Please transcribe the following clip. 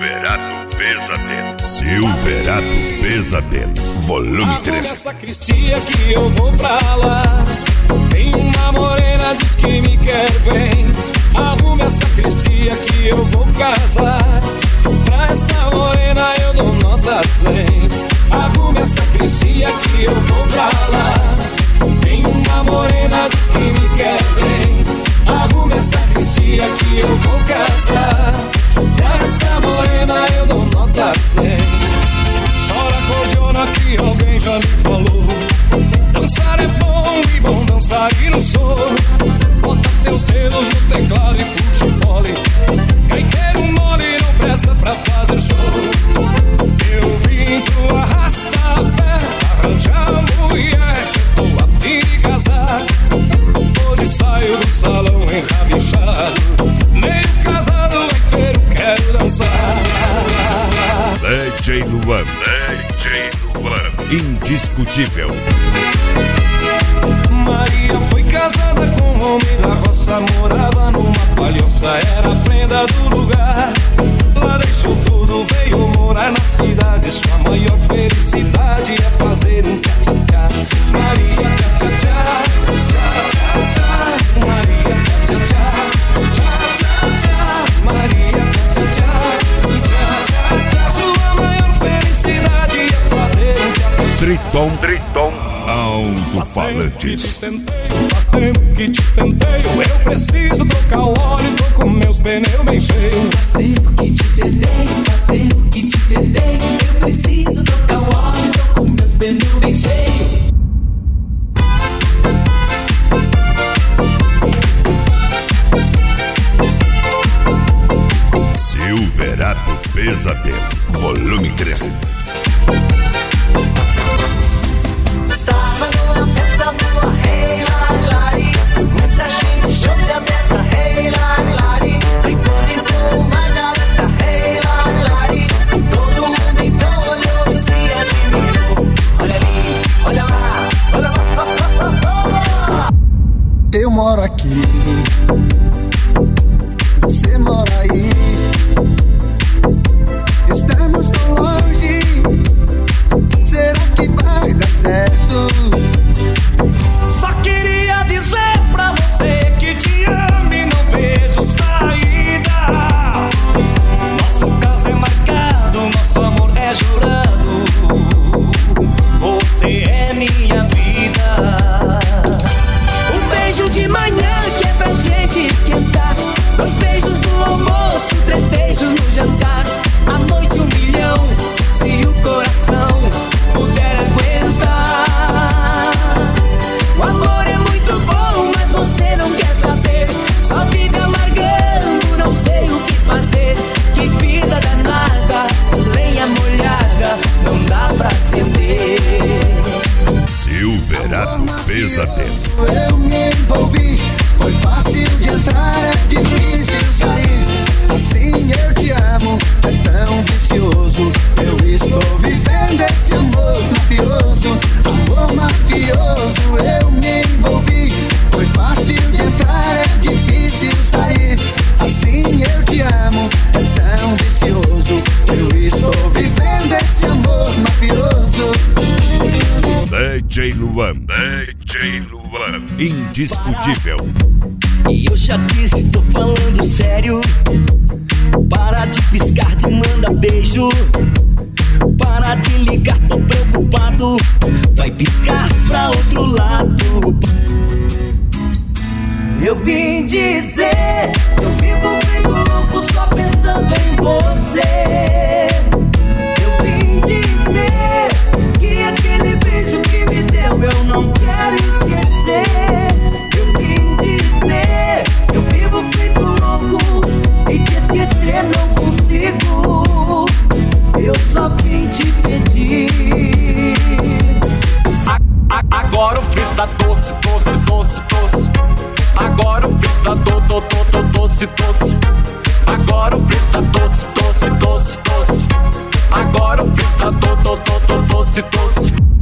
Silverado Pesadelo. Silverado Pesadelo, volume 3. Arrume essa cristia que eu vou pra lá. Tem uma morena, diz que me quer bem. Arrume essa cristia que eu vou casar. Pra essa morena eu dou nota 100. Arrume essa cristia que eu vou pra lá. Tem uma morena, diz que me quer bem. Arrume essa cristia que eu vou casar. Pra essa morena eu dou nota 100. Chora cordiona que alguém já me falou. Dançar é bom e bom dançar e não sou. Bota teus dedos no teclado e puxa o fole. Gaiteiro mole não presta pra fazer show. Eu vim pro arrasta-pé arranjar mulher que eu tô a fim de casar. Hoje saio do salão enrabixado, meio casado, gaiteiro, quero dançar. DJ Luan, indiscutível. Maria foi casada com um homem da roça. Morava numa palhoça, era a prenda do lugar. Lá deixou tudo, veio morar na cidade. Sua maior felicidade é fazer um tchá-tchá-tchá. Maria tchá-tchá-tchá, tchá-tchá-tchá. Maria tchá-tchá-tchá, tchá-tchá-tchá. Maria tchá-tchá-tchá, tchá-tchá-tchá. Sua maior felicidade é fazer um tchá-tchá-tchá. Triton, alto-falantes. Faz tempo que te tentei, eu preciso trocar o óleo, tô com meus pneus bem cheios. Faz tempo que te tentei, eu preciso trocar o óleo, tô com meus pneus bem cheios. Silverado Pesadelo, volume 3. Estava numa festa boa, hey, lari, lari. Muita gente show da peça, hey, lari, lari. Aí bonito, uma garota, hey, lari, lari. Todo mundo então olhou e se admirou. Olha ali, olha lá, olha lá, oh, oh, oh, oh. Eu moro aqui, você mora aí. Estamos tão longe, será que vai dar certo? Só queria dizer pra você que te amo e não vejo saída. Nosso caso é marcado, nosso amor é jurado. Você é minha vida. Um beijo de manhã que é pra gente esquentar. 2 beijos no almoço, 3 beijos no jantar. À noite 1 milhão, se o coração puder aguentar. O amor é muito bom, mas você não quer saber. Só vive amargando, não sei o que fazer. Que vida danada, lenha molhada, não dá pra acender. Silverado Pesadelo. Eu me envolvi, foi fácil de entrar, é difícil sair. Assim eu te amo, é tão vicioso. Eu estou vivendo esse amor mafioso. Amor mafioso, eu me envolvi. Foi fácil de entrar, é difícil sair. Assim eu te amo, é tão vicioso. Eu estou vivendo esse amor mafioso. DJ Luan, indiscutível. E eu já disse, tô falando sério. Para de piscar, de manda beijo. Para de ligar, tô preocupado. Vai piscar pra outro lado. Eu vim dizer, eu vivo bem louco só pensando em você. Eu vim dizer que aquele beijo que me deu eu não quero esquecer. Eu vim dizer, eu vivo feito louco e te esquecer não consigo. Eu só vim te pedir. Agora o frizz tá doce, doce, doce, doce. Agora o frizz tá doce, doce. Agora o frizz tá doce, doce, doce, doce. Agora o frizz tá doce, doce.